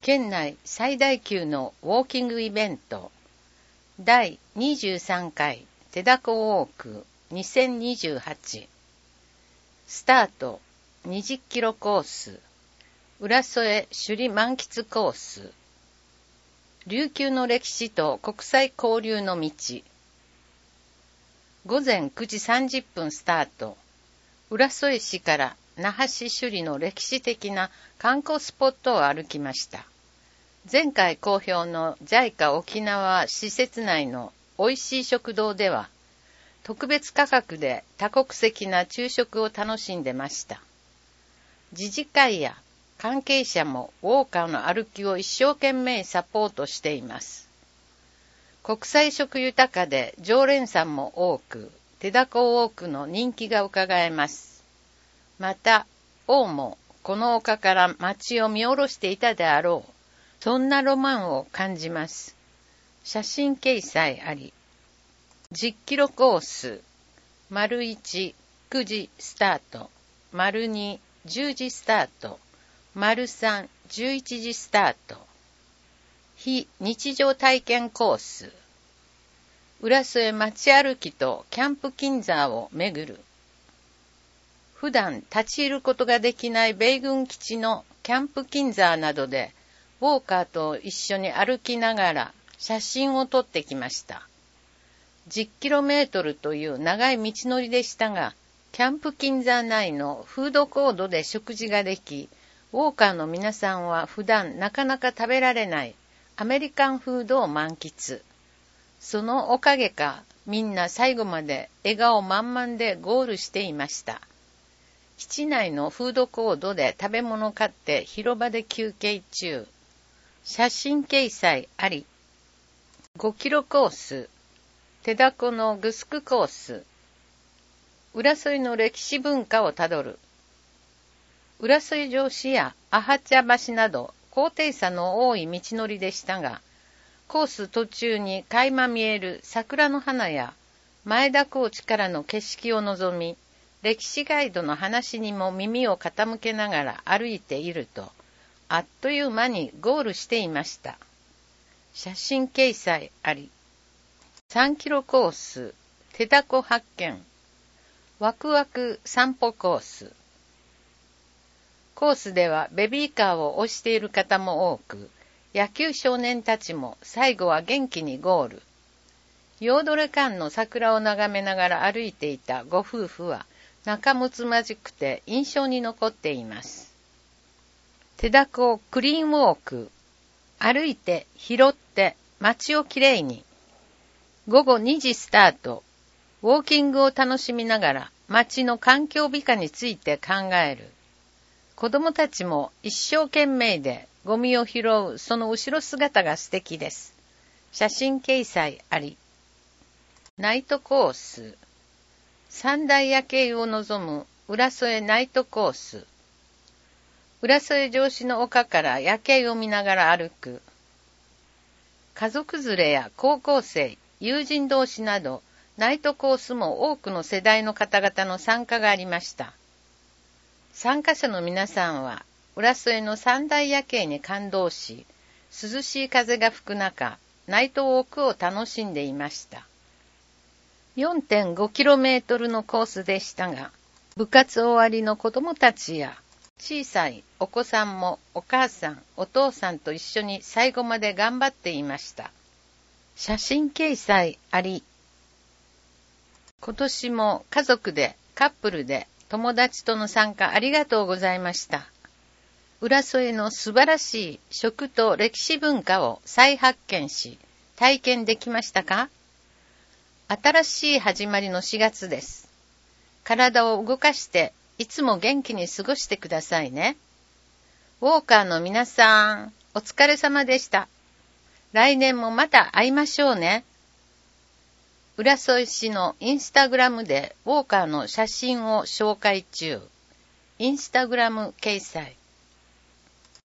県内最大級のウォーキングイベント第23回手だこウォーク2028スタート20キロコース浦添首里満喫コース琉球の歴史と国際交流の道午前9時30分スタート浦添市から那覇市首里の歴史的な観光スポットを歩きました。前回好評の JICA 沖縄施設内のおいしい食堂では特別価格で多国籍な昼食を楽しんでました。自治会や関係者もウォーカーの歩きを一生懸命サポートしています。国際色豊かで常連さんも多く、手だこウォークの人気が伺えます。また、王もこの丘から街を見下ろしていたであろう。そんなロマンを感じます。写真掲載あり。10キロコース。丸1、9時スタート。丸2、10時スタート。丸3、11時スタート。非日常体験コース。浦添街歩きとキャンプ金沢を巡る。普段立ち入ることができない米軍基地のキャンプ金沢などでウォーカーと一緒に歩きながら写真を撮ってきました。10km という長い道のりでしたが、キャンプ金沢内のフードコートで食事ができ、ウォーカーの皆さんは普段なかなか食べられないアメリカンフードを満喫。そのおかげか、みんな最後まで笑顔満々でゴールしていました。基地内のフードコートで食べ物を買って広場で休憩中。写真掲載あり。5キロコース。手だこのグスクコース。浦添の歴史文化をたどる。浦添城址やアハチャ橋など高低差の多い道のりでしたが、コース途中に垣間見える桜の花や前田高地からの景色を望み、歴史ガイドの話にも耳を傾けながら歩いていると、あっという間にゴールしていました。写真掲載あり。3キロコース、手だこ発見。ワクワク散歩コース。コースではベビーカーを押している方も多く、野球少年たちも最後は元気にゴール。ヨードレ間の桜を眺めながら歩いていたご夫婦は仲睦まじくて印象に残っています。手だこクリーンウォーク。歩いて拾って街をきれいに。午後2時スタート。ウォーキングを楽しみながら街の環境美化について考える。子供たちも一生懸命でゴミを拾うその後ろ姿が素敵です。写真掲載あり。ナイトコース。三大夜景を望む浦添ナイトコース。浦添城址の丘から夜景を見ながら歩く。家族連れや高校生、友人同士など、ナイトコースも多くの世代の方々の参加がありました。参加者の皆さんは、浦添の三大夜景に感動し、涼しい風が吹く中、ナイトウォークを楽しんでいました。4.5km のコースでしたが、部活終わりの子供たちや、小さいお子さんもお母さん、お父さんと一緒に最後まで頑張っていました。写真掲載あり。今年も家族で、カップルで、友達との参加ありがとうございました。浦添の素晴らしい食と歴史文化を再発見し、体験できましたか？新しい始まりの4月です。体を動かして、いつも元気に過ごしてくださいね。ウォーカーの皆さん、お疲れ様でした。来年もまた会いましょうね。浦添市のインスタグラムでウォーカーの写真を紹介中。インスタグラム掲載。